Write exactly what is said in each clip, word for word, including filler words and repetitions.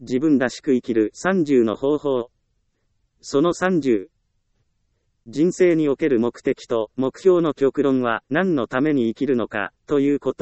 自分らしく生きるさんじゅうの方法。そのさんじゅう。人生における目的と目標の極論は何のために生きるのかということ。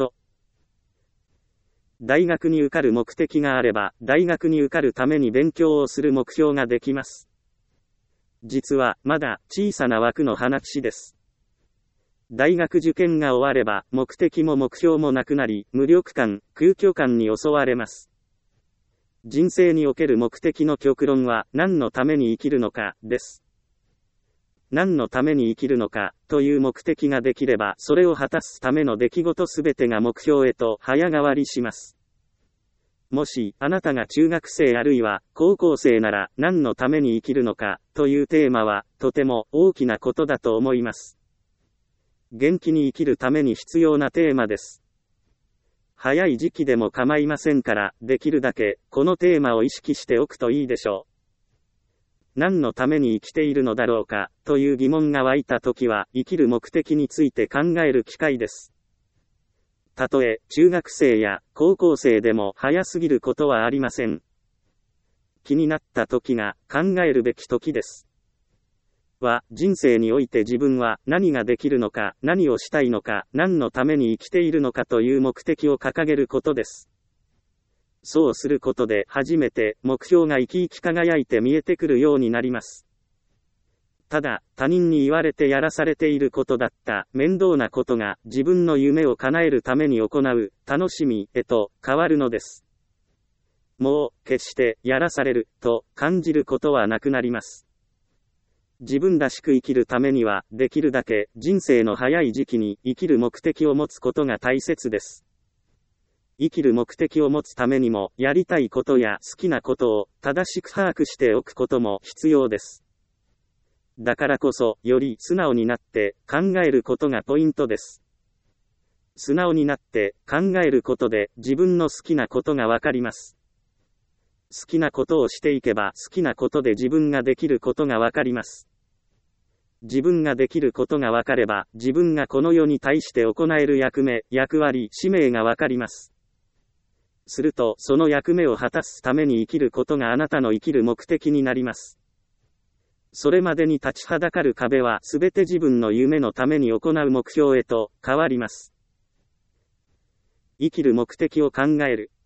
大学に受かる目的があれば、大学に受かるために勉強をする目標ができます。実はまだ小さな枠の話です。大学受験が終われば目的も目標もなくなり、無力感、空虚感に襲われます。人生における目的の極論は何のために生きるのかです。何のために生きるのかという目的ができれば、それを果たすための出来事すべてが目標へと早変わりします。もしあなたが中学生あるいは高校生なら、何のために生きるのかというテーマはとても大きなことだと思います。元気に生きるために必要なテーマです。早い時期でも構いませんから、できるだけこのテーマを意識しておくといいでしょう。何のために生きているのだろうかという疑問が湧いたときは、生きる目的について考える機会です。たとえ中学生や高校生でも早すぎることはありません。気になった時が考えるべき時です。は、人生において自分は何ができるのか、何をしたいのか、何のために生きているのかという目的を掲げることです。そうすることで初めて目標が生き生き輝いて見えてくるようになります。ただ、他人に言われてやらされていることだった面倒なことが自分の夢を叶えるために行う楽しみへと変わるのです。もう決してやらされると感じることはなくなります。自分らしく生きるためには、できるだけ人生の早い時期に生きる目的を持つことが大切です。生きる目的を持つためにも、やりたいことや好きなことを正しく把握しておくことも必要です。だからこそ、より素直になって考えることがポイントです。素直になって考えることで自分の好きなことがわかります。好きなことをしていけば好きなことで自分ができることがわかります。自分ができることがわかれば、自分がこの世に対して行える役目、役割、使命がわかります。すると、その役目を果たすために生きることがあなたの生きる目的になります。それまでに立ちはだかる壁はすべて自分の夢のために行う目標へと変わります。生きる目的を考える。